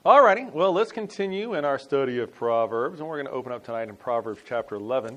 Alrighty, well, let's continue in our study of Proverbs, and we're going to open up tonight in Proverbs chapter 11.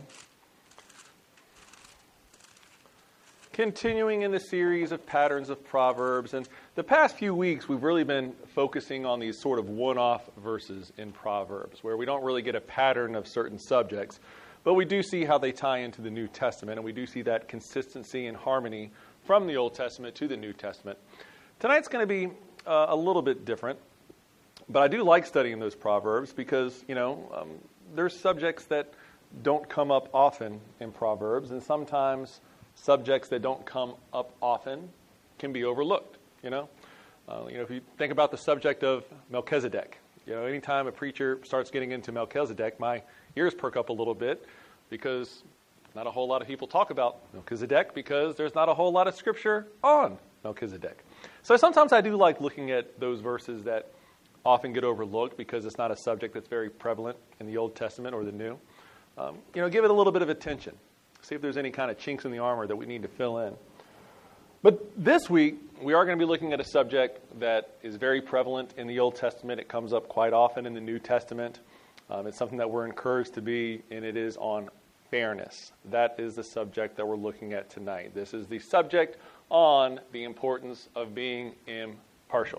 Continuing in the series of patterns of Proverbs, and the past few weeks we've really been focusing on these sort of one-off verses in Proverbs, where we don't really get a pattern of certain subjects, but we do see how they tie into the New Testament, and we do see that consistency and harmony from the Old Testament to the New Testament. Tonight's going to be a little bit different. But I do like studying those Proverbs because, there's subjects that don't come up often in Proverbs, and sometimes subjects that don't come up often can be overlooked, If you think about the subject of Melchizedek, anytime a preacher starts getting into Melchizedek, my ears perk up a little bit because not a whole lot of people talk about Melchizedek because there's not a whole lot of scripture on Melchizedek. So sometimes I do like looking at those verses that often get overlooked because it's not a subject that's very prevalent in the Old Testament or the New. Give it a little bit of attention. See if there's any kind of chinks in the armor that we need to fill in. But this week, we are going to be looking at a subject that is very prevalent in the Old Testament. It comes up quite often in the New Testament. It's something that we're encouraged to be, and it is on fairness. That is the subject that we're looking at tonight. This is the subject on the importance of being impartial.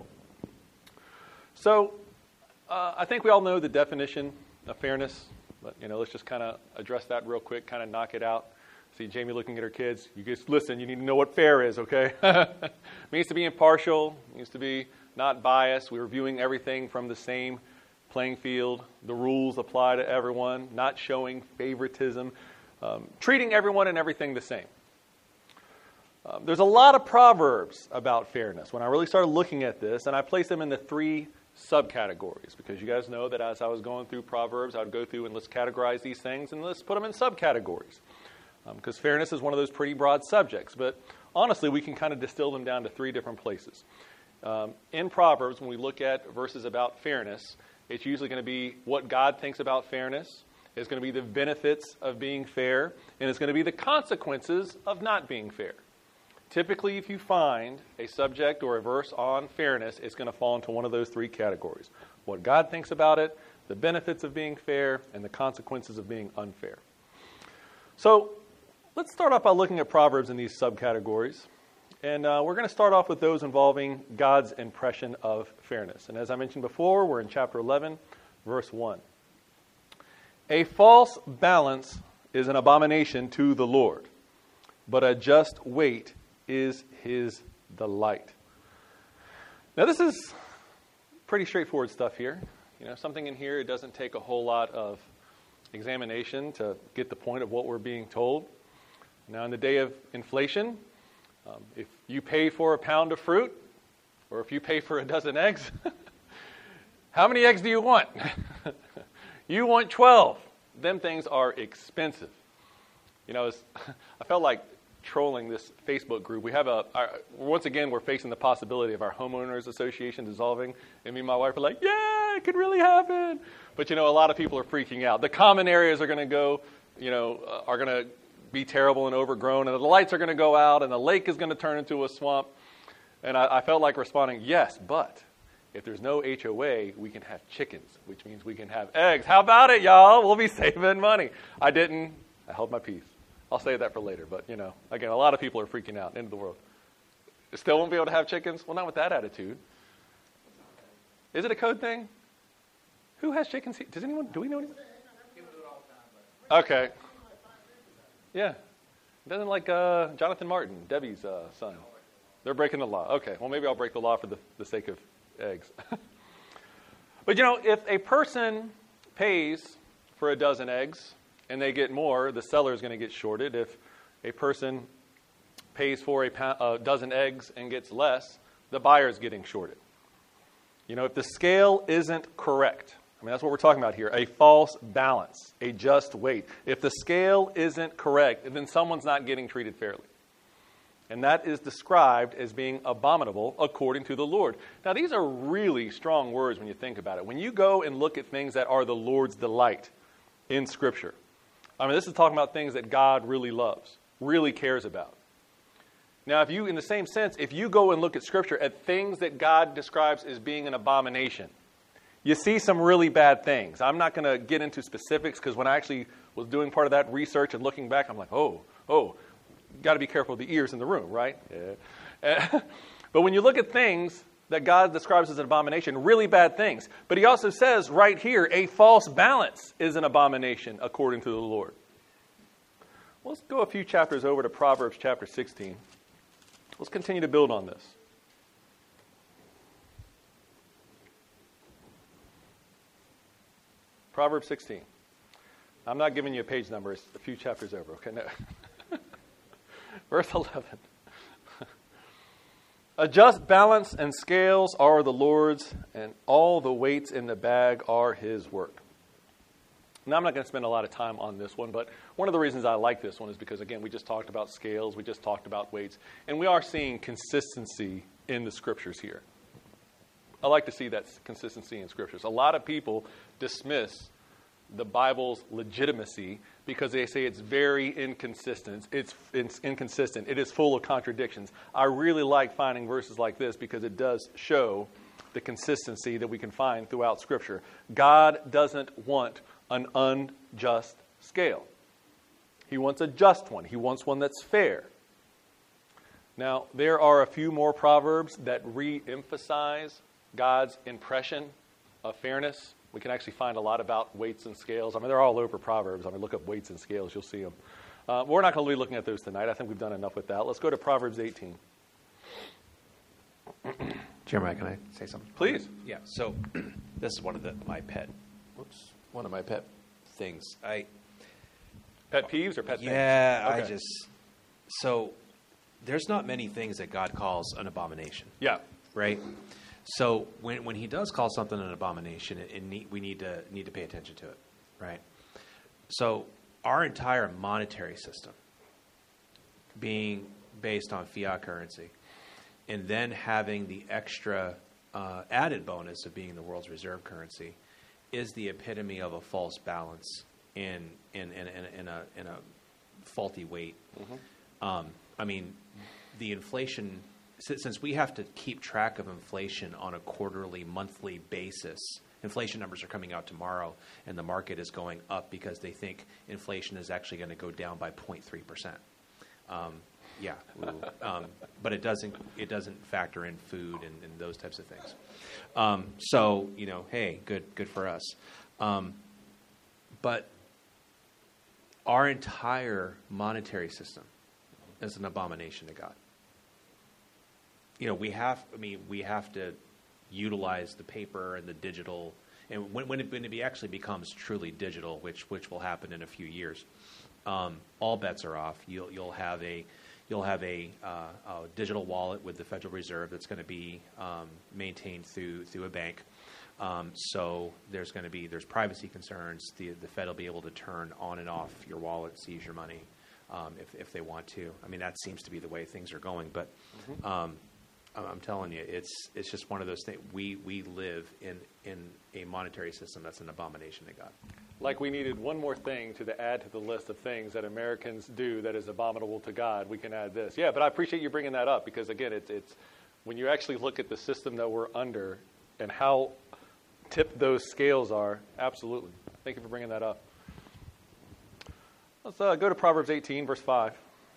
So, I think we all know the definition of fairness, but, let's just kind of address that real quick, kind of knock it out. See Jamie looking at her kids. You guys listen, you need to know what fair is, okay? It means to be impartial, means to be not biased. We're viewing everything from the same playing field. The rules apply to everyone, not showing favoritism, treating everyone and everything the same. There's a lot of proverbs about fairness. When I really started looking at this, and I placed them in the three subcategories, because you guys know that as I was going through Proverbs, I would go through and let's categorize these things and let's put them in subcategories. Because fairness is one of those pretty broad subjects. But honestly, we can kind of distill them down to three different places. In Proverbs, when we look at verses about fairness, it's usually going to be what God thinks about fairness. It's going to be the benefits of being fair. And it's going to be the consequences of not being fair. Typically, if you find a subject or a verse on fairness, it's going to fall into one of those three categories. What God thinks about it, the benefits of being fair, and the consequences of being unfair. So, let's start off by looking at Proverbs in these subcategories. And we're going to start off with those involving God's impression of fairness. And as I mentioned before, we're in chapter 11, verse 1. A false balance is an abomination to the Lord, but a just weight is his delight. Now this is pretty straightforward stuff here. Something in here, it doesn't take a whole lot of examination to get the point of what we're being told. Now in the day of inflation, if you pay for a pound of fruit, or if you pay for a dozen eggs, how many eggs do you want? You want 12. Them things are expensive. I felt like trolling this Facebook group. We have once again, we're facing the possibility of our homeowners association dissolving, and me and my wife are like, yeah, it could really happen. But, a lot of people are freaking out. The common areas are going to go, are going to be terrible and overgrown, and the lights are going to go out, and the lake is going to turn into a swamp. And I felt like responding, yes, but if there's no HOA, we can have chickens, which means we can have eggs. How about it, y'all? We'll be saving money. I held my peace. I'll save that for later, but, again, a lot of people are freaking out into the world. Still won't be able to have chickens? Well, not with that attitude. Is it a code thing? Who has chickens? Do we know anyone? Okay. Yeah. Doesn't like Jonathan Martin, Debbie's son. They're breaking the law. Okay, well, maybe I'll break the law for the sake of eggs. But, if a person pays for a dozen eggs, and they get more, the seller is going to get shorted. If a person pays for a dozen eggs and gets less, the buyer is getting shorted. If the scale isn't correct, that's what we're talking about here, a false balance, a just weight. If the scale isn't correct, then someone's not getting treated fairly. And that is described as being abominable according to the Lord. Now, these are really strong words when you think about it. When you go and look at things that are the Lord's delight in Scripture, this is talking about things that God really loves, really cares about. Now, if you, in the same sense, if you go and look at Scripture at things that God describes as being an abomination, you see some really bad things. I'm not going to get into specifics because when I actually was doing part of that research and looking back, I'm like, oh, got to be careful of the ears in the room, right? Yeah. But when you look at things that God describes as an abomination, really bad things. But he also says right here, a false balance is an abomination according to the Lord. Let's go a few chapters over to Proverbs chapter 16. Let's continue to build on this. Proverbs 16. I'm not giving you a page number. It's a few chapters over. Okay, no. Verse 11. A just balance and scales are the Lord's, and all the weights in the bag are his work. Now, I'm not going to spend a lot of time on this one, but one of the reasons I like this one is because, again, we just talked about scales, we just talked about weights, and we are seeing consistency in the Scriptures here. I like to see that consistency in Scriptures. A lot of people dismiss the Bible's legitimacy because they say it's very inconsistent. It's inconsistent. It is full of contradictions. I really like finding verses like this because it does show the consistency that we can find throughout Scripture. God doesn't want an unjust scale. He wants a just one. He wants one that's fair. Now, there are a few more proverbs that re-emphasize God's impression of fairness. We can actually find a lot about weights and scales. I mean, they're all over Proverbs. I mean, look up weights and scales. You'll see them. We're not going to be looking at those tonight. I think we've done enough with that. Let's go to Proverbs 18. Jeremiah, can I say something? Please. Yeah, so this is one of my pet things. Pet peeves or pet things? Yeah, Okay. So there's not many things that God calls an abomination. Yeah. Right? So when he does call something an abomination, we need to pay attention to it, right? So our entire monetary system being based on fiat currency, and then having the extra added bonus of being the world's reserve currency, is the epitome of a false balance in a faulty weight. Mm-hmm. I mean, the inflation. Since we have to keep track of inflation on a quarterly, monthly basis, inflation numbers are coming out tomorrow, and the market is going up because they think inflation is actually going to go down by 0.3%. But it doesn't factor in food and those types of things. So hey, good for us. But our entire monetary system is an abomination to God. We have to utilize the paper and the digital, and when it actually becomes truly digital, which will happen in a few years, all bets are off. You'll have a digital wallet with the Federal Reserve that's going to be maintained through a bank. So there's privacy concerns. The Fed will be able to turn on and off your wallet, seize your money if they want to. I mean, that seems to be the way things are going, but. Mm-hmm. I'm telling you, it's just one of those things. We live in a monetary system that's an abomination to God. Like we needed one more thing to add to the list of things that Americans do that is abominable to God, we can add this. Yeah, but I appreciate you bringing that up because, again, it's when you actually look at the system that we're under and how tipped those scales are, absolutely. Thank you for bringing that up. Let's go to Proverbs 18, verse 5.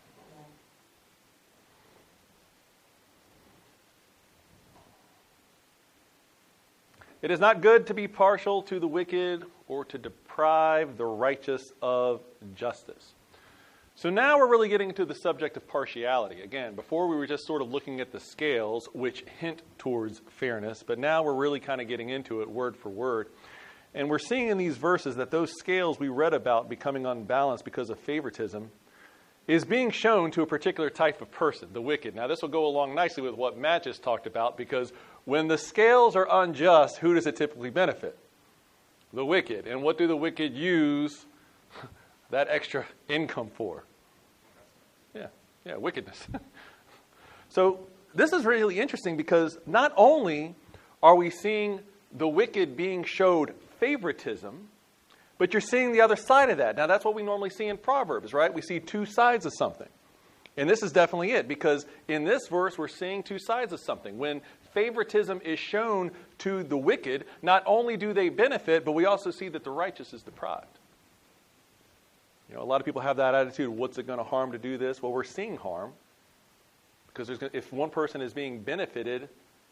It is not good to be partial to the wicked or to deprive the righteous of justice. So now we're really getting into the subject of partiality. Again, before we were just sort of looking at the scales, which hint towards fairness, but now we're really kind of getting into it word for word. And we're seeing in these verses that those scales we read about becoming unbalanced because of favoritism is being shown to a particular type of person, the wicked. Now, this will go along nicely with what Matt just talked about, because when the scales are unjust, who does it typically benefit? The wicked. And what do the wicked use that extra income for? Yeah, wickedness. So this is really interesting because not only are we seeing the wicked being showed favoritism, but you're seeing the other side of that. Now, that's what we normally see in Proverbs, right? We see two sides of something. And this is definitely it, because in this verse, we're seeing two sides of something. When favoritism is shown to the wicked, not only do they benefit, but we also see that the righteous is deprived. You know, a lot of people have that attitude, what's it going to harm to do this? Well, we're seeing harm, because if one person is being benefited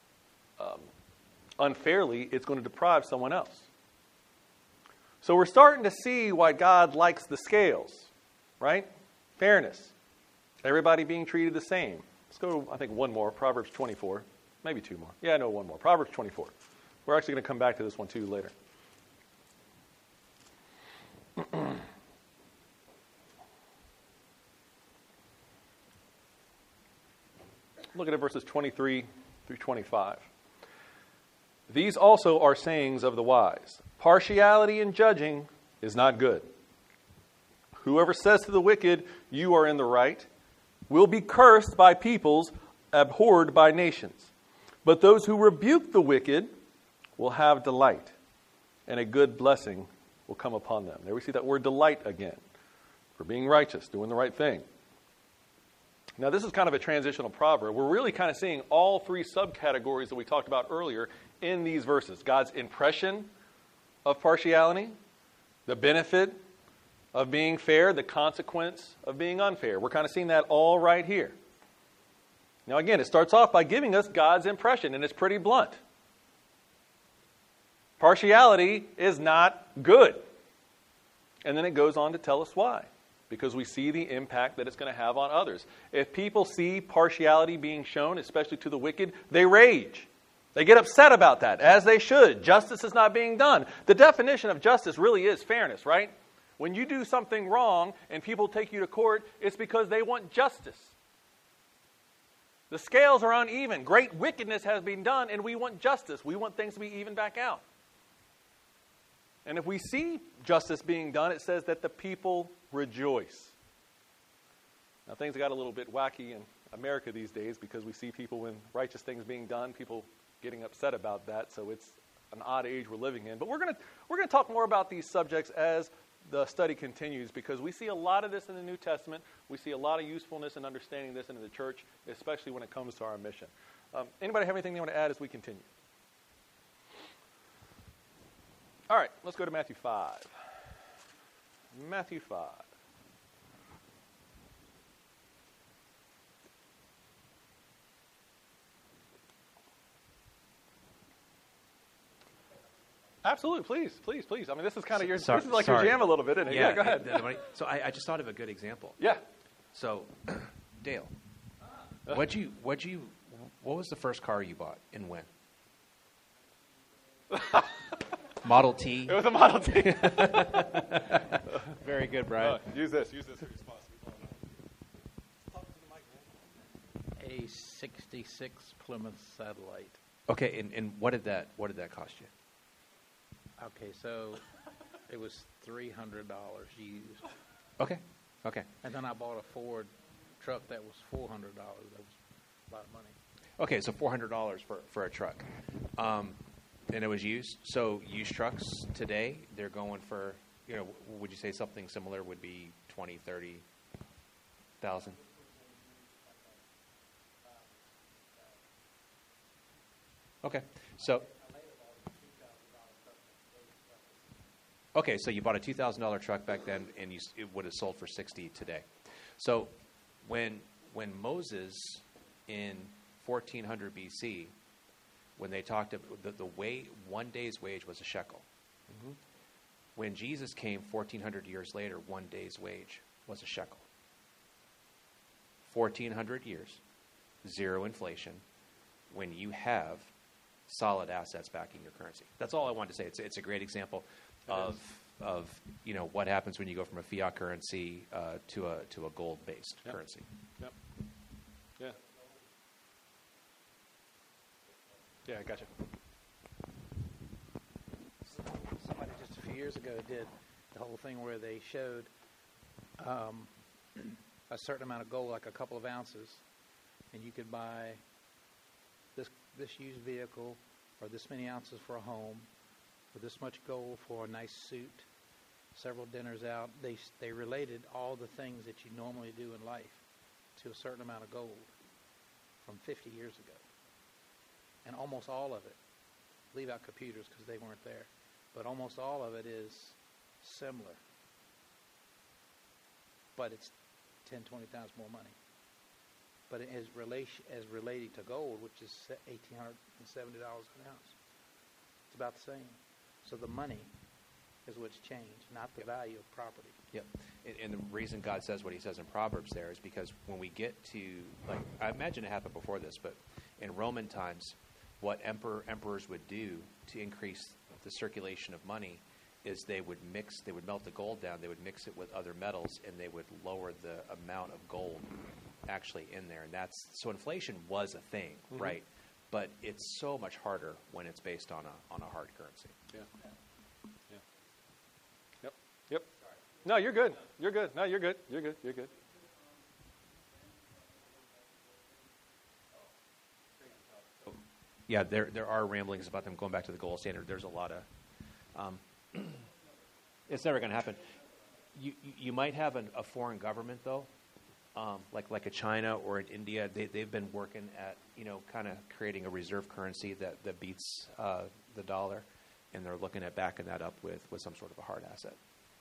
unfairly, it's going to deprive someone else. So we're starting to see why God likes the scales, right? Fairness. Everybody being treated the same. Let's go to, I think, one more, Proverbs 24. Maybe two more. Yeah, no, one more. Proverbs 24. We're actually going to come back to this one, too, later. Look at verses 23 through 25. These also are sayings of the wise. Partiality in judging is not good. Whoever says to the wicked, you are in the right, will be cursed by peoples, abhorred by nations. But those who rebuke the wicked will have delight, and a good blessing will come upon them. There we see that word delight again, for being righteous, doing the right thing. Now, this is kind of a transitional proverb. We're really kind of seeing all three subcategories that we talked about earlier in these verses. God's impression of partiality, the benefit of being fair, the consequence of being unfair. We're kind of seeing that all right here. Now, again, it starts off by giving us God's impression, and it's pretty blunt. Partiality is not good. And then it goes on to tell us why. Because we see the impact that it's going to have on others. If people see partiality being shown, especially to the wicked, they rage. They get upset about that, as they should. Justice is not being done. The definition of justice really is fairness, right? When you do something wrong and people take you to court, it's because they want justice. The scales are uneven. Great wickedness has been done, and we want justice. We want things to be even back out. And if we see justice being done, it says that the people rejoice. Now, things got a little bit wacky in America these days because we see people, when righteous things being done, people getting upset about that. So it's an odd age we're living in. But we're going to talk more about these subjects as the study continues, because we see a lot of this in the New Testament. We see a lot of usefulness in understanding this in the church, especially when it comes to our mission. Anybody have anything they want to add as we continue? All right, let's go to Matthew 5. Matthew 5. Absolutely, please. I mean, this is kind of your, this is like your jam a little bit, isn't it? Yeah, go ahead. So I just thought of a good example. Yeah. So, Dale, what was the first car you bought and when? Model T. It was a Model T. Very good, Brian. Use this for your sponsor. Talk to the mic, man. A 66 Plymouth Satellite. Okay, and what did that cost you? Okay, so it was $300 used. Okay. And then I bought a Ford truck that was $400. That was a lot of money. Okay, so $400 for a truck. And it was used. So used trucks today, they're going for, would you say something similar would be 20, 30,000? Okay. So you bought a $2,000 truck back then, and it would have sold for $60 today. So when Moses in 1400 BC, when they talked about one day's wage was a shekel. Mm-hmm. When Jesus came 1,400 years later, 1 day's wage was a shekel. 1,400 years, zero inflation, when you have solid assets backing your currency. That's all I wanted to say. It's a great example of what happens when you go from a fiat currency to a gold-based currency. Yep. Yeah. Yeah, I gotcha. Somebody just a few years ago did the whole thing where they showed a certain amount of gold, like a couple of ounces, and you could buy this used vehicle or this many ounces for a home, or this much gold for a nice suit, several dinners out. They related all the things that you normally do in life to a certain amount of gold from 50 years ago. And almost all of it, leave out computers because they weren't there, but almost all of it is similar. But it's 10, 20 times more money. But as relating to gold, which is $1,870 an ounce, it's about the same. So the money is what's changed, not the value of property. Yep. And the reason God says what he says in Proverbs there is because when we get to, like, I imagine it happened before this, but in Roman times, what emperors would do to increase the circulation of money is they would melt the gold down, they would mix it with other metals, and they would lower the amount of gold actually in there. And so inflation was a thing, right? But it's so much harder when it's based on a hard currency. Yeah. Yep. No, you're good. You're good. No, you're good. You're good. You're good. Yeah, there are ramblings about them going back to the gold standard. There's a lot of it's never going to happen. You might have a foreign government though, like a China or an India. They've been working at kind of creating a reserve currency that beats the dollar, and they're looking at backing that up with some sort of a hard asset.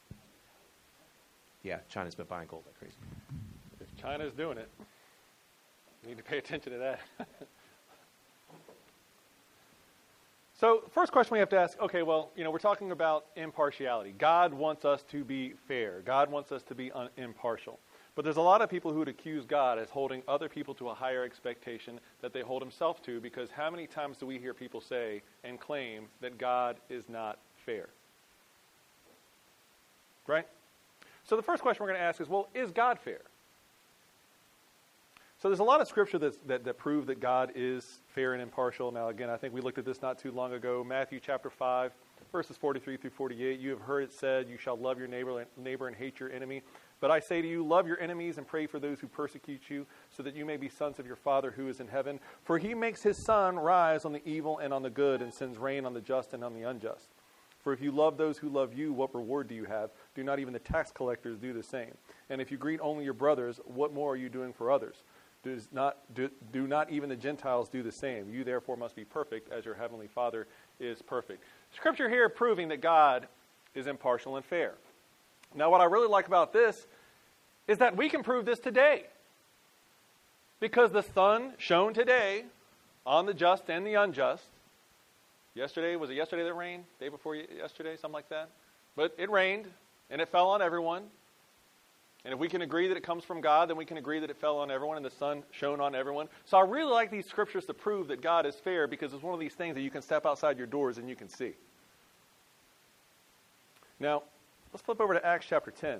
Yeah, China's been buying gold like crazy. If China's doing it, you need to pay attention to that. So, first question we have to ask, okay, well, we're talking about impartiality. God wants us to be fair. God wants us to be impartial. But there's a lot of people who would accuse God as holding other people to a higher expectation that they hold himself to, because how many times do we hear people say and claim that God is not fair? Right? So the first question we're going to ask is, well, is God fair? So there's a lot of scripture that prove that God is fair and impartial. Now, again, I think we looked at this not too long ago. Matthew chapter 5, verses 43 through 48. You have heard it said, you shall love your neighbor and hate your enemy. But I say to you, love your enemies and pray for those who persecute you, so that you may be sons of your Father who is in heaven. For he makes his sun rise on the evil and on the good, and sends rain on the just and on the unjust. For if you love those who love you, what reward do you have? Do not even the tax collectors do the same? And if you greet only your brothers, what more are you doing for others? Do not even the Gentiles do the same? You therefore must be perfect as your heavenly Father is perfect. Scripture here proving that God is impartial and fair. Now, what I really like about this is that we can prove this today. Because the sun shone today on the just and the unjust. Was it yesterday that rained? Day before yesterday, something like that? But it rained, and it fell on everyone. And if we can agree that it comes from God, then we can agree that it fell on everyone and the sun shone on everyone. So I really like these scriptures to prove that God is fair, because it's one of these things that you can step outside your doors and you can see. Now, let's flip over to Acts chapter 10.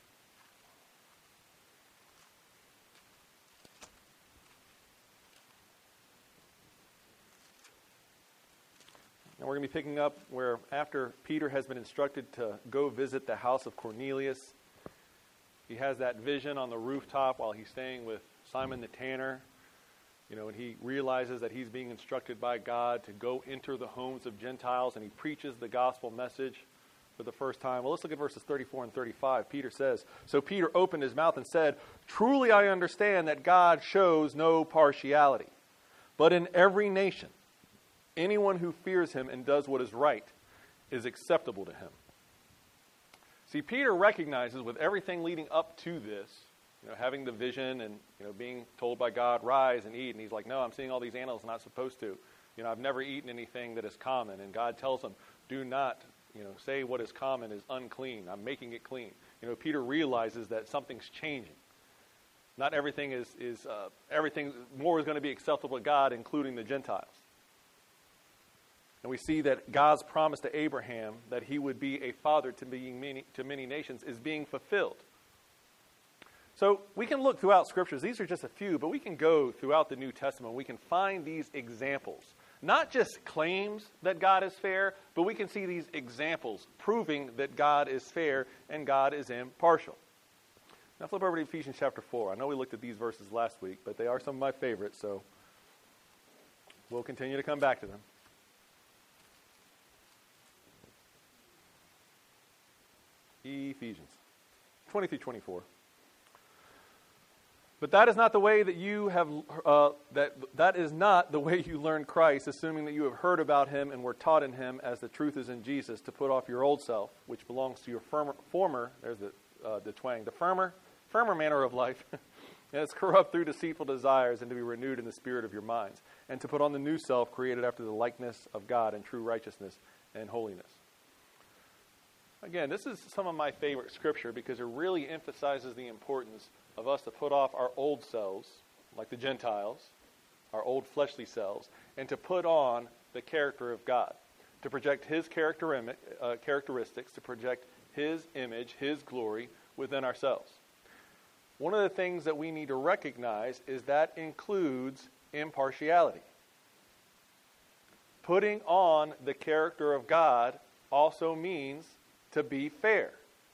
Now we're going to be picking up where after Peter has been instructed to go visit the house of Cornelius, he has that vision on the rooftop while he's staying with Simon the tanner, and he realizes that he's being instructed by God to go enter the homes of Gentiles, and he preaches the gospel message for the first time. Well, let's look at verses 34 and 35. Peter says, "So Peter opened his mouth and said, 'Truly I understand that God shows no partiality, but in every nation, anyone who fears him and does what is right is acceptable to him.'" See, Peter recognizes with everything leading up to this, having the vision and, being told by God, rise and eat. And he's like, no, I'm seeing all these animals I'm not supposed to. I've never eaten anything that is common. And God tells him, do not, say what is common is unclean. I'm making it clean. Peter realizes that something's changing. Not everything everything more is going to be acceptable to God, including the Gentiles. And we see that God's promise to Abraham that he would be a father to many nations is being fulfilled. So we can look throughout Scriptures. These are just a few, but we can go throughout the New Testament. We can find these examples. Not just claims that God is fair, but we can see these examples proving that God is fair and God is impartial. Now flip over to Ephesians chapter 4. I know we looked at these verses last week, but they are some of my favorites, so we'll continue to come back to them. Ephesians 20 through 24. But that is not the way that you have, that is not the way you learn Christ, assuming that you have heard about him and were taught in him as the truth is in Jesus, to put off your old self, which belongs to your former, there's the twang, the firmer manner of life, and it's corrupt through deceitful desires, and to be renewed in the spirit of your minds, and to put on the new self, created after the likeness of God in true righteousness and holiness. Again, this is some of my favorite scripture because it really emphasizes the importance of us to put off our old selves, like the Gentiles, our old fleshly selves, and to put on the character of God, to project his characteristics, to project his image, his glory within ourselves. One of the things that we need to recognize is that includes impartiality. Putting on the character of God also means to be fair.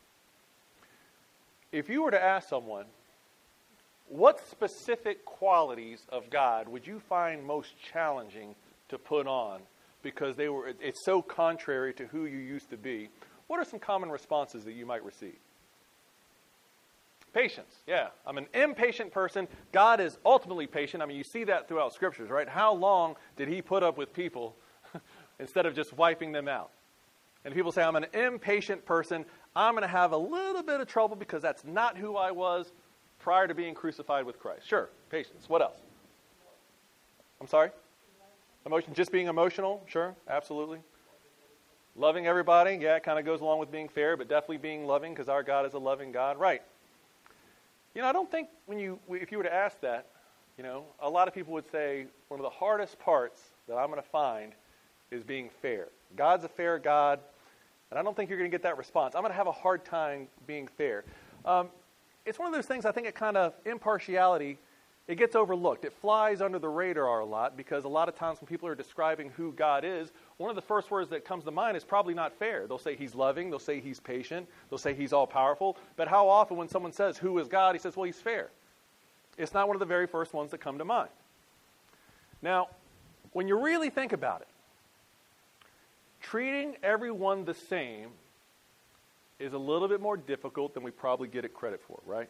If you were to ask someone, what specific qualities of God would you find most challenging to put on because it's so contrary to who you used to be? What are some common responses that you might receive? Patience. Yeah, I'm an impatient person. God is ultimately patient. I mean, you see that throughout scriptures, right? How long did he put up with people instead of just wiping them out? And people say, I'm an impatient person. I'm going to have a little bit of trouble because that's not who I was prior to being crucified with Christ. Sure, patience. What else? I'm sorry? Emotion, just being emotional? Sure, absolutely. Loving everybody? Yeah, it kind of goes along with being fair, but definitely being loving because our God is a loving God. Right. I don't think if you were to ask that, a lot of people would say one of the hardest parts that I'm going to find is being fair. God's a fair God, and I don't think you're going to get that response. I'm going to have a hard time being fair. It's one of those things, I think impartiality, it gets overlooked. It flies under the radar a lot because a lot of times when people are describing who God is, one of the first words that comes to mind is probably not fair. They'll say he's loving. They'll say he's patient. They'll say he's all-powerful. But how often when someone says, who is God, he says, well, he's fair. It's not one of the very first ones that come to mind. Now, when you really think about it, treating everyone the same is a little bit more difficult than we probably get it credit for, right?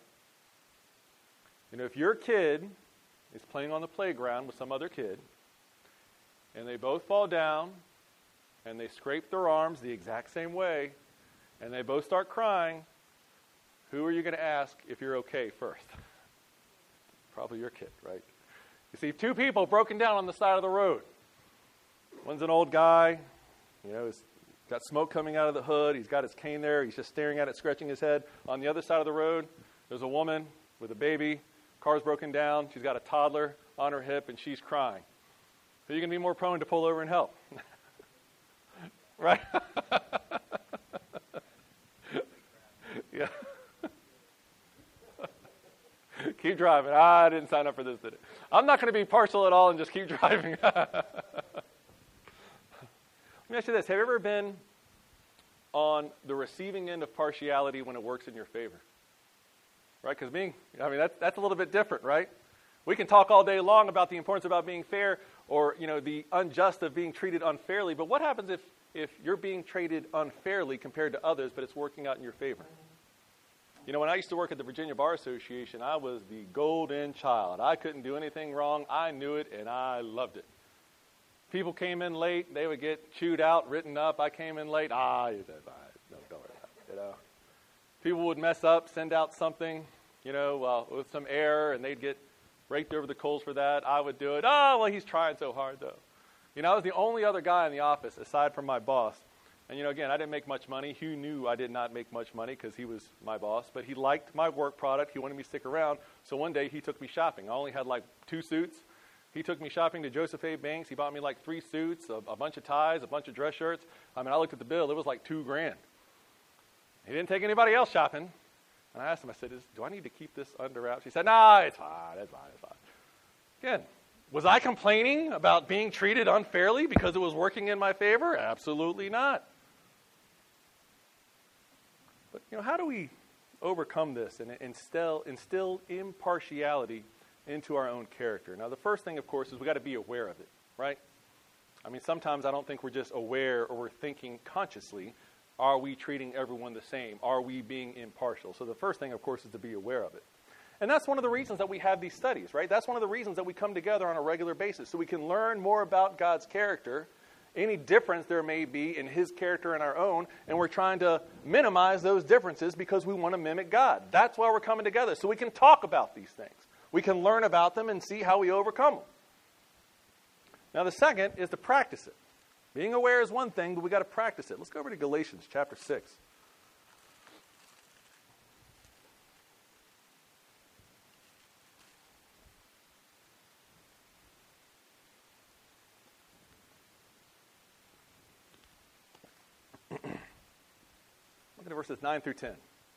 If your kid is playing on the playground with some other kid, and they both fall down, and they scrape their arms the exact same way, and they both start crying, who are you going to ask if you're okay first? Probably your kid, right? You see two people broken down on the side of the road. One's an old guy, he's got smoke coming out of the hood. He's got his cane there. He's just staring at it, scratching his head. On the other side of the road, there's a woman with a baby. Car's broken down. She's got a toddler on her hip, and she's crying. Who are you going to be more prone to pull over and help? Right? Yeah. Keep driving. I didn't sign up for this, did it? I'm not going to be partial at all and just keep driving. Let me ask you this. Have you ever been on the receiving end of partiality when it works in your favor? Right? Because that's a little bit different, right? We can talk all day long about the importance about being fair or, the unjust of being treated unfairly. But what happens if you're being treated unfairly compared to others, but it's working out in your favor? When I used to work at the Virginia Bar Association, I was the golden child. I couldn't do anything wrong. I knew it, and I loved it. People came in late. They would get chewed out, written up. I came in late. Don't worry about it. People would mess up, send out something, with some error, and they'd get raked over the coals for that. I would do it. Oh, well, he's trying so hard, though. I was the only other guy in the office, aside from my boss. And, again, I didn't make much money. Hugh knew I did not make much money because he was my boss. But he liked my work product. He wanted me to stick around. So one day he took me shopping. I only had 2 suits. He took me shopping to Joseph A. Banks. He bought me 3 suits, a bunch of ties, a bunch of dress shirts. I looked at the bill. It was $2,000. He didn't take anybody else shopping. And I asked him, I said, do I need to keep this under wraps? He said, no, it's fine. It's fine. Again, was I complaining about being treated unfairly because it was working in my favor? Absolutely not. But, how do we overcome this and instill impartiality into our own character? Now, the first thing, of course, is we got to be aware of it, right? Sometimes I don't think we're just aware or we're thinking consciously. Are we treating everyone the same? Are we being impartial? So the first thing, of course, is to be aware of it. And that's one of the reasons that we have these studies, right? That's one of the reasons that we come together on a regular basis, so we can learn more about God's character, any difference there may be in his character and our own, and we're trying to minimize those differences because we want to mimic God. That's why we're coming together, so we can talk about these things. We can learn about them and see how we overcome them. Now, the second is to practice it. Being aware is one thing, but we got to practice it. Let's go over to Galatians chapter 6. Look at verses 9 through 10.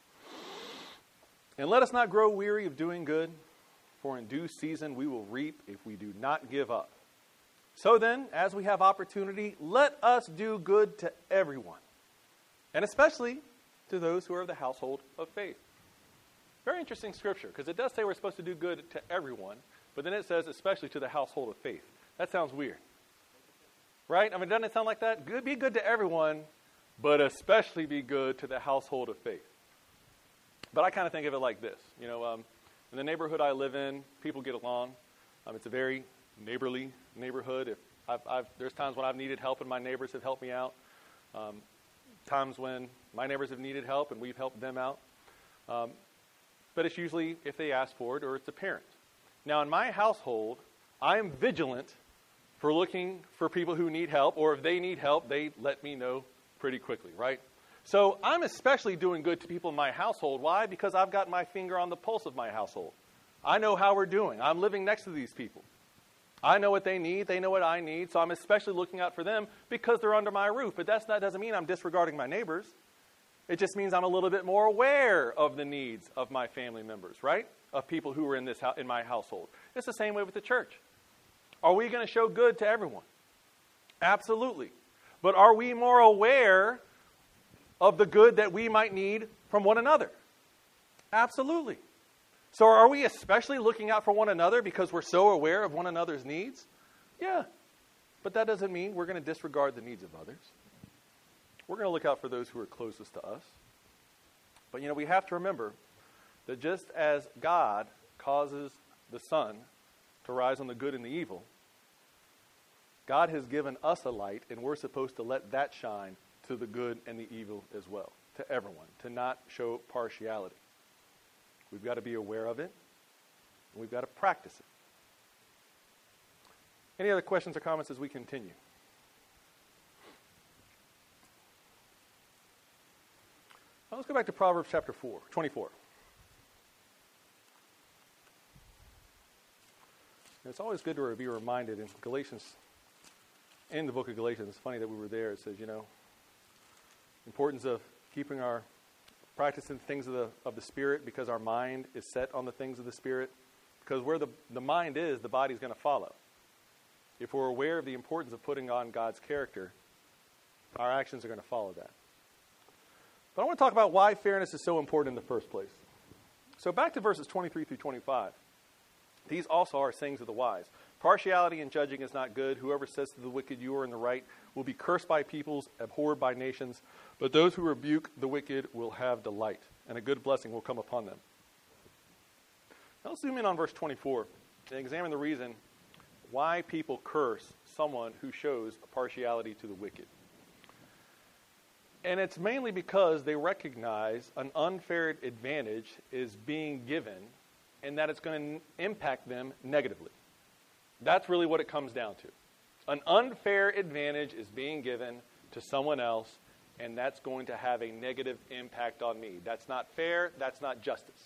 And let us not grow weary of doing good, for in due season we will reap if we do not give up. So then, as we have opportunity, let us do good to everyone, and especially to those who are of the household of faith. Very interesting scripture, because it does say we're supposed to do good to everyone, but then it says especially to the household of faith. That sounds weird, right? I mean, doesn't it sound like that? Good, be good to everyone, but especially be good to the household of faith. But I kind of think of it like this. You know, in the neighborhood I live in, people get along. It's a very neighborly neighborhood. There's times when I've needed help and my neighbors have helped me out. Times when my neighbors have needed help and we've helped them out. But it's usually if they ask for it or it's a parent. Now, in my household, I am vigilant for looking for people who need help, or if they need help, they let me know pretty quickly, right? So I'm especially doing good to people in my household. Why? Because I've got my finger on the pulse of my household. I know how we're doing. I'm living next to these people. I know what they need. They know what I need. So I'm especially looking out for them because they're under my roof. But that doesn't mean I'm disregarding my neighbors. It just means I'm a little bit more aware of the needs of my family members, right? Of people who are in my household. It's the same way with the church. Are we going to show good to everyone? Absolutely. But are we more aware of the good that we might need from one another? Absolutely. So are we especially looking out for one another because we're so aware of one another's needs? Yeah. But that doesn't mean we're going to disregard the needs of others. We're going to look out for those who are closest to us. But, we have to remember that just as God causes the sun to rise on the good and the evil, God has given us a light, and we're supposed to let that shine to the good and the evil as well, to everyone, to not show partiality. We've got to be aware of it, and we've got to practice it. Any other questions or comments as we continue? Well, let's go back to Proverbs chapter 24. And it's always good to be reminded in the book of Galatians, it's funny that we were there. It says, importance of practicing things of the Spirit, because our mind is set on the things of the Spirit. Because where the mind is, the body's going to follow. If we're aware of the importance of putting on God's character, our actions are going to follow that. But I want to talk about why fairness is so important in the first place. So back to verses 23 through 25. These also are sayings of the wise. Partiality in judging is not good. Whoever says to the wicked, you are in the right, will be cursed by peoples, abhorred by nations. But those who rebuke the wicked will have delight, and a good blessing will come upon them. Now let's zoom in on verse 24 and examine the reason why people curse someone who shows partiality to the wicked. And it's mainly because they recognize an unfair advantage is being given and that it's going to impact them negatively. That's really what it comes down to. An unfair advantage is being given to someone else, and that's going to have a negative impact on me. That's not fair. That's not justice.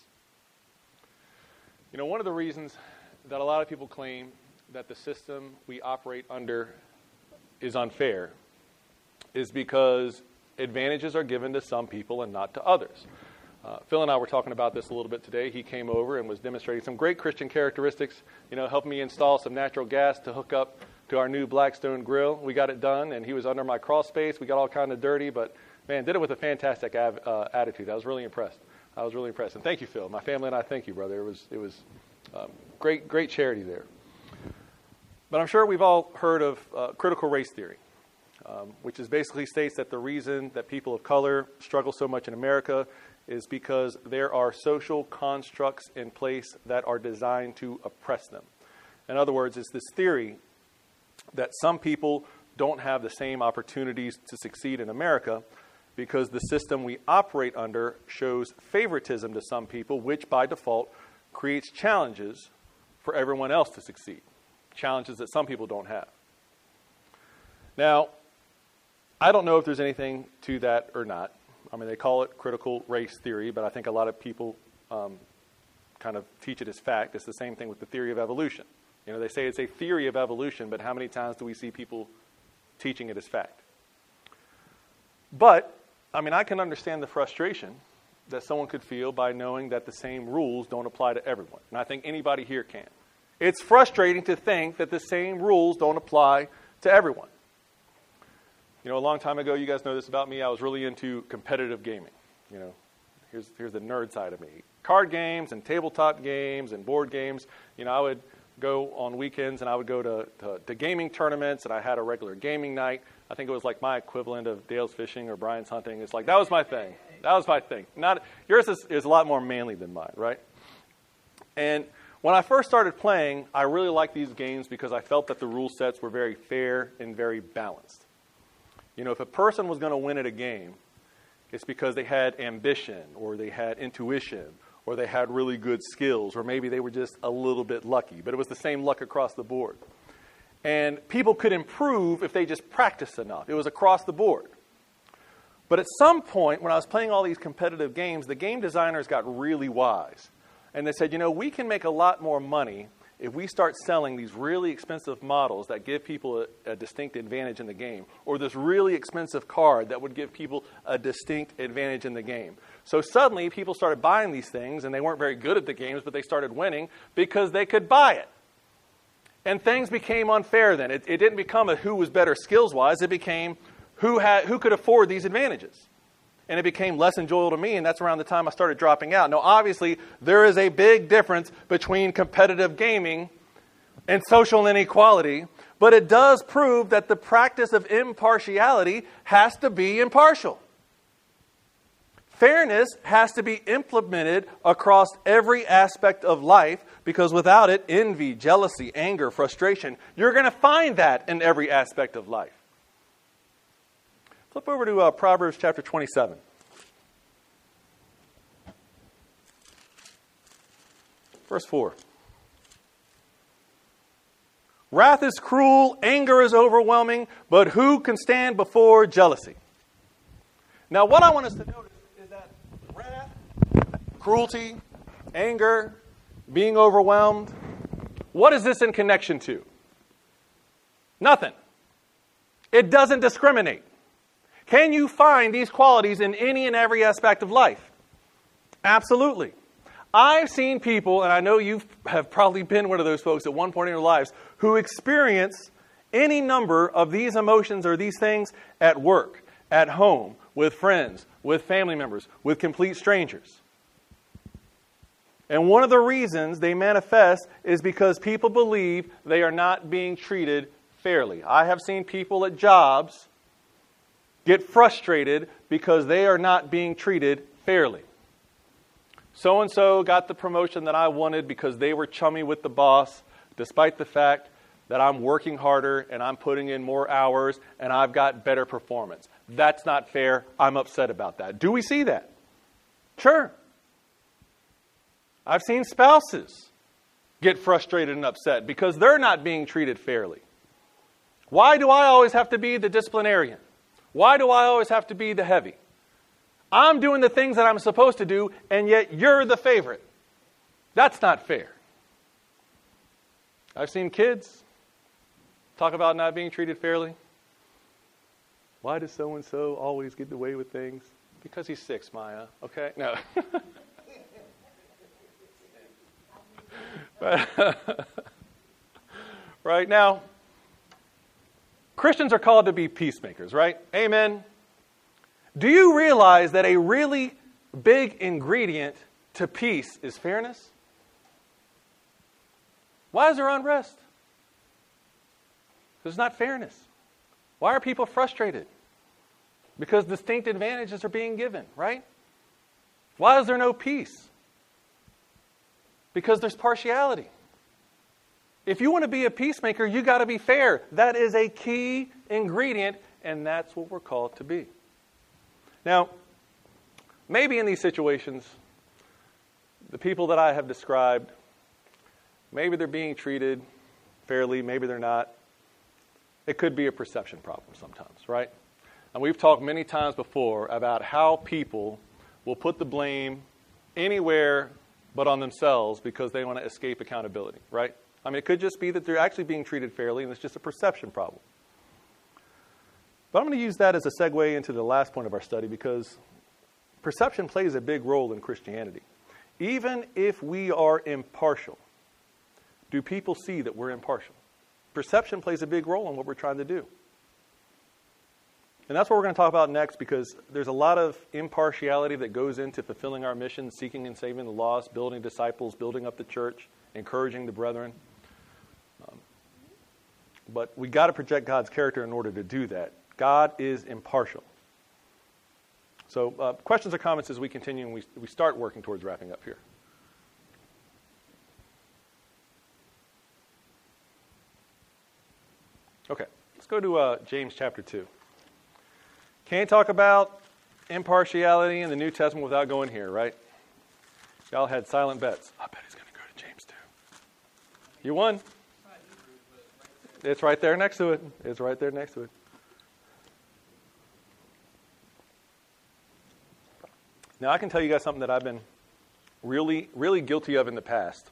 One of the reasons that a lot of people claim that the system we operate under is unfair is because advantages are given to some people and not to others. Phil and I were talking about this a little bit today. He came over and was demonstrating some great Christian characteristics, helping me install some natural gas to hook up to our new Blackstone grill. We got it done, and he was under my crawl space. We got all kind of dirty, but, man, did it with a fantastic attitude. I was really impressed. And thank you, Phil. My family and I thank you, brother. It was great charity there. But I'm sure we've all heard of critical race theory, which basically states that the reason that people of color struggle so much in America is because there are social constructs in place that are designed to oppress them. In other words, it's this theory that some people don't have the same opportunities to succeed in America because the system we operate under shows favoritism to some people, which by default creates challenges for everyone else to succeed, challenges that some people don't have. Now, I don't know if there's anything to that or not. I mean, they call it critical race theory, but I think a lot of people kind of teach it as fact. It's the same thing with the theory of evolution. You know, they say it's a theory of evolution, but how many times do we see people teaching it as fact? But, I mean, I can understand the frustration that someone could feel by knowing that the same rules don't apply to everyone. And I think anybody here can. It's frustrating to think that the same rules don't apply to everyone. You know, a long time ago, you guys know this about me, I was really into competitive gaming. You know, here's the nerd side of me. Card games and tabletop games and board games. You know, I would go on weekends and I would go to gaming tournaments, and I had a regular gaming night. I think it was like my equivalent of Dale's Fishing or Brian's Hunting. It's like, that was my thing. That was my thing. Yours is a lot more manly than mine, right? And when I first started playing, I really liked these games because I felt that the rule sets were very fair and very balanced. You know, if a person was going to win at a game, it's because they had ambition, or they had intuition, or they had really good skills, or maybe they were just a little bit lucky. But it was the same luck across the board. And people could improve if they just practiced enough. It was across the board. But at some point, when I was playing all these competitive games, the game designers got really wise. And they said, you know, we can make a lot more money if we start selling these really expensive models that give people a distinct advantage in the game, or this really expensive card that would give people a distinct advantage in the game. So suddenly people started buying these things, and they weren't very good at the games, but they started winning because they could buy it. And things became unfair then. It didn't become a who was better skills-wise. It became who could afford these advantages. And it became less enjoyable to me, and that's around the time I started dropping out. Now, obviously, there is a big difference between competitive gaming and social inequality, but it does prove that the practice of impartiality has to be impartial. Fairness has to be implemented across every aspect of life, because without it, envy, jealousy, anger, frustration, you're going to find that in every aspect of life. Flip over to Proverbs chapter 27. Verse 4. Wrath is cruel, anger is overwhelming, but who can stand before jealousy? Now, what I want us to notice is that wrath, cruelty, anger, being overwhelmed, what is this in connection to? Nothing. It doesn't discriminate. Can you find these qualities in any and every aspect of life? Absolutely. I've seen people, and I know you have probably been one of those folks at one point in your lives, who experience any number of these emotions or these things at work, at home, with friends, with family members, with complete strangers. And one of the reasons they manifest is because people believe they are not being treated fairly. I have seen people at jobs get frustrated because they are not being treated fairly. So-and-so got the promotion that I wanted because they were chummy with the boss, despite the fact that I'm working harder and I'm putting in more hours and I've got better performance. That's not fair. I'm upset about that. Do we see that? Sure. I've seen spouses get frustrated and upset because they're not being treated fairly. Why do I always have to be the disciplinarian? Why do I always have to be the heavy? I'm doing the things that I'm supposed to do, and yet you're the favorite. That's not fair. I've seen kids talk about not being treated fairly. Why does so-and-so always get away with things? Because he's 6, Maya. Okay? No. Right now, Christians are called to be peacemakers, right? Amen. Do you realize that a really big ingredient to peace is fairness? Why is there unrest? There's not fairness. Why are people frustrated? Because distinct advantages are being given, right? Why is there no peace? Because there's partiality. If you want to be a peacemaker, you got to be fair. That is a key ingredient, and that's what we're called to be. Now, maybe in these situations, the people that I have described, maybe they're being treated fairly, maybe they're not. It could be a perception problem sometimes, right? And we've talked many times before about how people will put the blame anywhere but on themselves because they want to escape accountability, right? I mean, it could just be that they're actually being treated fairly and it's just a perception problem. But I'm going to use that as a segue into the last point of our study because perception plays a big role in Christianity. Even if we are impartial, do people see that we're impartial? Perception plays a big role in what we're trying to do. And that's what we're going to talk about next because there's a lot of impartiality that goes into fulfilling our mission, seeking and saving the lost, building disciples, building up the church, encouraging the brethren. But we got to project God's character in order to do that. God is impartial. So questions or comments as we continue and we start working towards wrapping up here. Okay, let's go to James chapter 2. Can't talk about impartiality in the New Testament without going here, right? Y'all had silent bets. I bet he's going to go to James 2. You won. It's right there next to it. It's right there next to it. Now, I can tell you guys something that I've been really, really guilty of in the past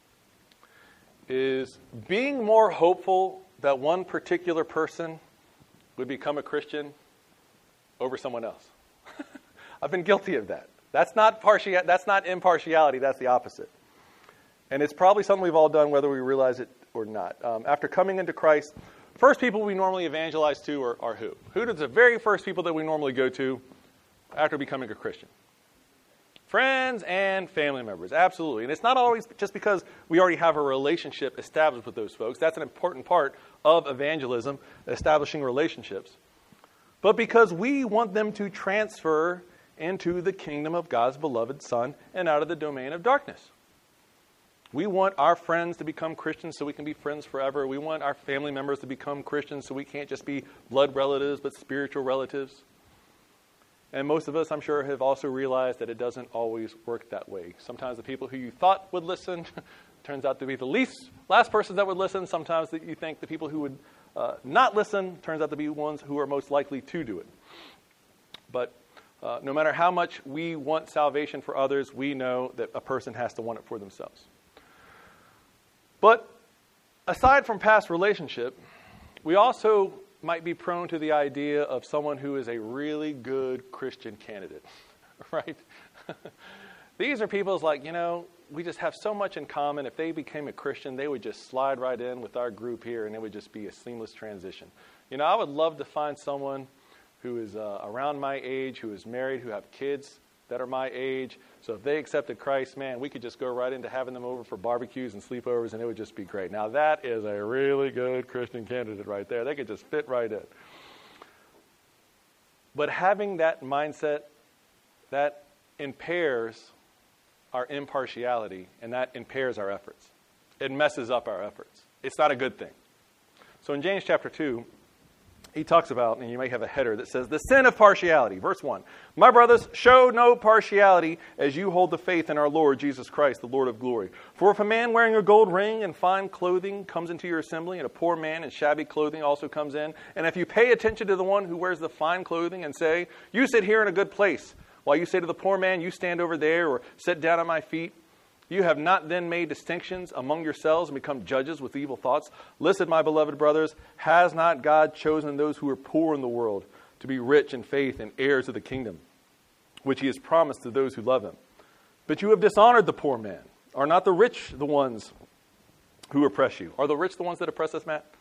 is being more hopeful that one particular person would become a Christian over someone else. I've been guilty of that. That's not impartiality. That's the opposite. And it's probably something we've all done whether we realize it or not. After coming into Christ, first people we normally evangelize to are who? Who are the very first people that we normally go to after becoming a Christian? Friends and family members, absolutely. And it's not always just because we already have a relationship established with those folks. That's an important part of evangelism, establishing relationships. But because we want them to transfer into the kingdom of God's beloved Son and out of the domain of darkness. We want our friends to become Christians so we can be friends forever. We want our family members to become Christians so we can't just be blood relatives but spiritual relatives. And most of us, I'm sure, have also realized that it doesn't always work that way. Sometimes the people who you thought would listen turns out to be the last person that would listen. Sometimes that you think the people who would not listen turns out to be ones who are most likely to do it. But no matter how much we want salvation for others, we know that a person has to want it for themselves. But aside from past relationship, we also might be prone to the idea of someone who is a really good Christian candidate, right? These are people like, we just have so much in common. If they became a Christian, they would just slide right in with our group here, and it would just be a seamless transition. I would love to find someone who is around my age, who is married, who have kids that are my age. So if they accepted Christ, man, we could just go right into having them over for barbecues and sleepovers, and it would just be great. Now, that is a really good Christian candidate right there. They could just fit right in. But having that mindset, that impairs our impartiality, and that impairs our efforts. It messes up our efforts. It's not a good thing. So in James chapter 2, he talks about, and you may have a header that says, the sin of partiality. Verse 1, my brothers, show no partiality as you hold the faith in our Lord Jesus Christ, the Lord of glory. For if a man wearing a gold ring and fine clothing comes into your assembly, and a poor man in shabby clothing also comes in, and if you pay attention to the one who wears the fine clothing and say, you sit here in a good place, while you say to the poor man, you stand over there, or sit down at my feet, you have not then made distinctions among yourselves and become judges with evil thoughts. Listen, my beloved brothers, has not God chosen those who are poor in the world to be rich in faith and heirs of the kingdom, which he has promised to those who love him? But you have dishonored the poor man. Are not the rich the ones who oppress you? Are the rich the ones that oppress us, Matt?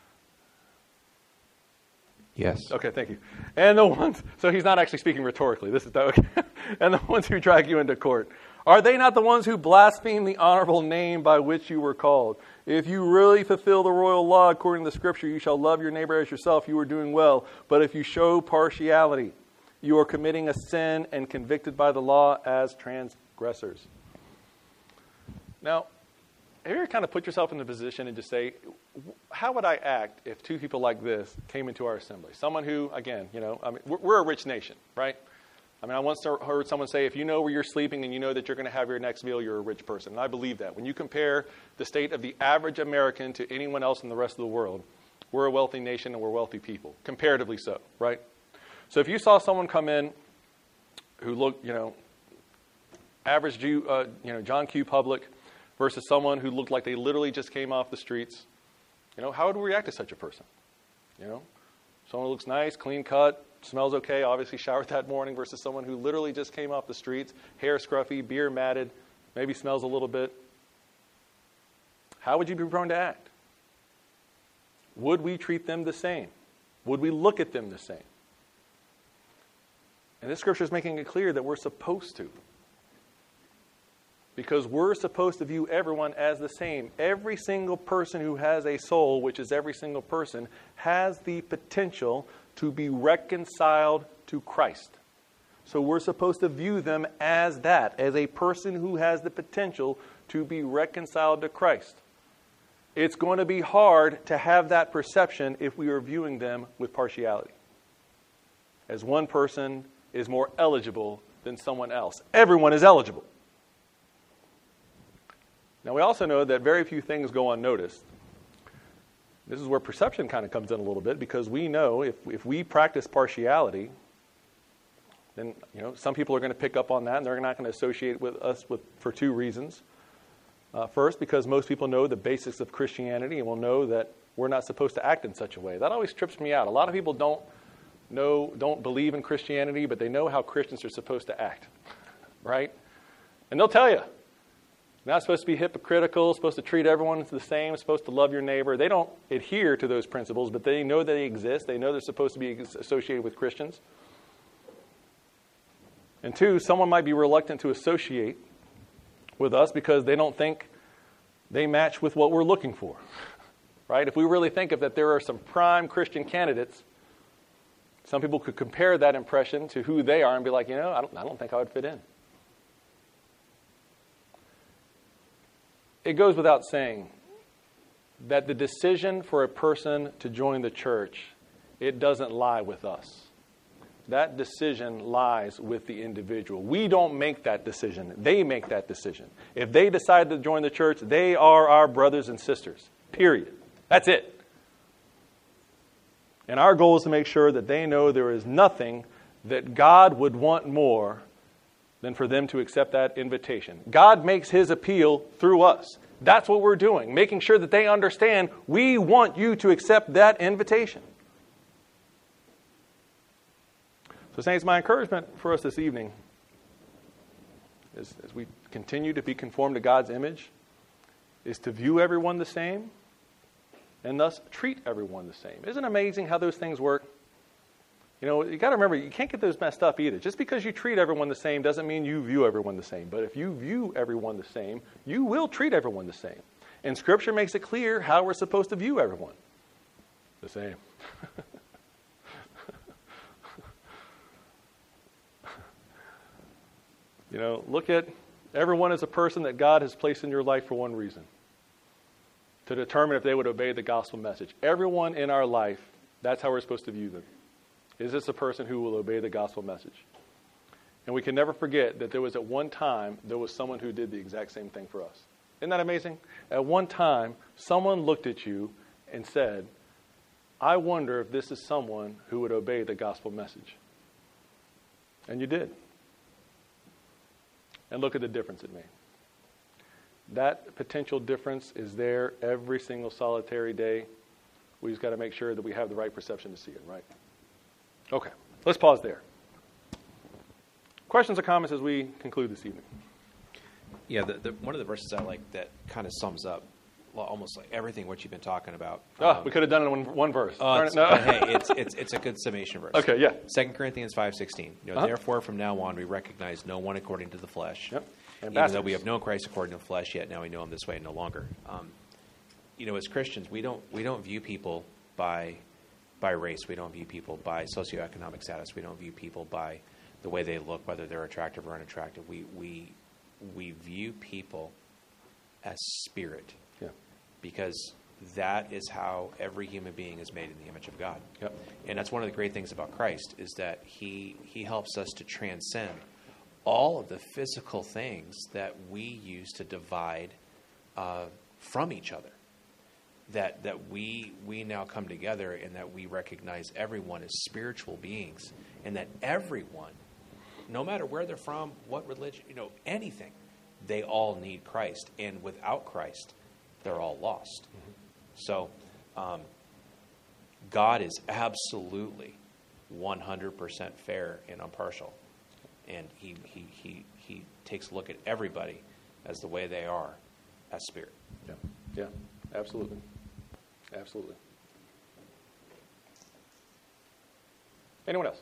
Yes. Okay, thank you. And the ones, so he's not actually speaking rhetorically. This is okay. And the ones who drag you into court. Are they not the ones who blaspheme the honorable name by which you were called? If you really fulfill the royal law according to the Scripture, you shall love your neighbor as yourself, you are doing well. But if you show partiality you are committing a sin and convicted by the law as transgressors. Now, have you ever kind of put yourself in the position and just say, how would I act if two people like this came into our assembly? Someone who, again, we're a rich nation, right? I once heard someone say, if you know where you're sleeping and you know that you're going to have your next meal, you're a rich person. And I believe that. When you compare the state of the average American to anyone else in the rest of the world, we're a wealthy nation and we're wealthy people, comparatively so, right? So if you saw someone come in who looked, average Jew, John Q. Public, versus someone who looked like they literally just came off the streets, how would we react to such a person? Someone who looks nice, clean cut, smells okay, obviously showered that morning, versus someone who literally just came off the streets, hair scruffy, beard matted, maybe smells a little bit. How would you be prone to act? Would we treat them the same? Would we look at them the same? And this scripture is making it clear that we're supposed to. Because we're supposed to view everyone as the same. Every single person who has a soul, which is every single person, has the potential to be reconciled to Christ. So we're supposed to view them as that, as a person who has the potential to be reconciled to Christ. It's going to be hard to have that perception if we are viewing them with partiality. As one person is more eligible than someone else. Everyone is eligible. Now, we also know that very few things go unnoticed. This is where perception kind of comes in a little bit, because we know if we practice partiality, then some people are going to pick up on that, and they're not going to associate with us for two reasons. First, because most people know the basics of Christianity and will know that we're not supposed to act in such a way. That always trips me out. A lot of people don't believe in Christianity, but they know how Christians are supposed to act, right? And they'll tell you. You're not supposed to be hypocritical, supposed to treat everyone the same, supposed to love your neighbor. They don't adhere to those principles, but they know they exist. They know they're supposed to be associated with Christians. And two, someone might be reluctant to associate with us because they don't think they match with what we're looking for, right? If we really think of that there are some prime Christian candidates, some people could compare that impression to who they are and be like, I don't think I would fit in. It goes without saying that the decision for a person to join the church, it doesn't lie with us. That decision lies with the individual. We don't make that decision. They make that decision. If they decide to join the church, they are our brothers and sisters. Period. That's it. And our goal is to make sure that they know there is nothing that God would want more than for them to accept that invitation. God makes his appeal through us. That's what we're doing, making sure that they understand we want you to accept that invitation. So, saints, my encouragement for us this evening is, as we continue to be conformed to God's image, is to view everyone the same and thus treat everyone the same. Isn't it amazing how those things work? You got to remember, you can't get those messed up either. Just because you treat everyone the same doesn't mean you view everyone the same. But if you view everyone the same, you will treat everyone the same. And Scripture makes it clear how we're supposed to view everyone the same. Look at everyone as a person that God has placed in your life for one reason: to determine if they would obey the gospel message. Everyone in our life, that's how we're supposed to view them. Is this a person who will obey the gospel message? And we can never forget that there was at one time, there was someone who did the exact same thing for us. Isn't that amazing? At one time, someone looked at you and said, I wonder if this is someone who would obey the gospel message. And you did. And look at the difference it made. That potential difference is there every single solitary day. We just got to make sure that we have the right perception to see it, right? Okay, let's pause there. Questions or comments as we conclude this evening? Yeah, one of the verses I like that kind of sums up almost like everything what you've been talking about. We could have done it in one verse. Hey, it's a good summation verse. Okay, yeah. 2 Corinthians 5:16. Therefore, from now on, we recognize no one according to the flesh. Yep. Even though we have known Christ according to the flesh, yet now we know him this way no longer. As Christians, we don't view people by by race. We don't view people by socioeconomic status. We don't view people by the way they look, whether they're attractive or unattractive. We view people as spirit, because that is how every human being is made in the image of God. Yep. And that's one of the great things about Christ, is that he helps us to transcend all of the physical things that we use to divide from each other. That we now come together, and that we recognize everyone as spiritual beings, and that everyone, no matter where they're from, what religion, anything, they all need Christ. And without Christ, they're all lost. Mm-hmm. So God is absolutely 100% fair and impartial. And he takes a look at everybody as the way they are, as spirit. Yeah, absolutely. Absolutely. Anyone else?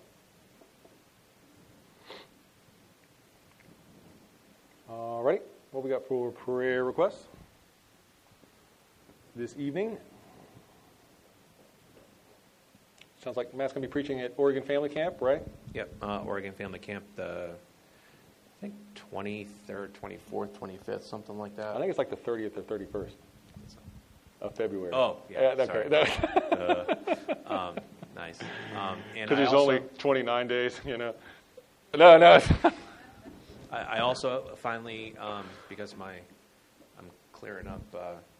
All right. What we got for prayer requests this evening? Sounds like Matt's going to be preaching at Oregon Family Camp, right? Yep, Oregon Family Camp, I think 23rd, 24th, 25th, something like that. I think it's like the 30th or 31st of February. Oh, yeah, okay. Nice. Because there's only 29 days, No. I also finally, because I'm clearing up